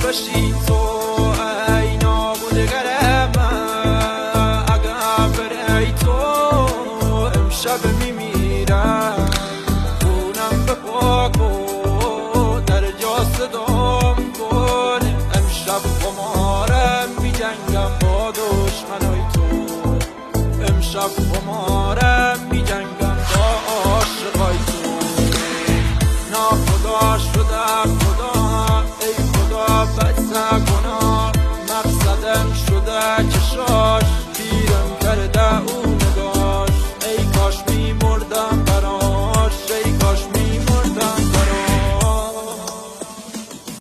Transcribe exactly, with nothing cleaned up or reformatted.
باشی تو ای نابودگر من، اگر بری تو امشب میمیرم. خونم به پا کن در جا صدام کن، امشب قمارم میجنگم با دشمنای تو، امشب قمارم میجنگم با عاشقای تو. ناخدا شدم خدا ای خدا بد سگونا، مقصدم شده چشاش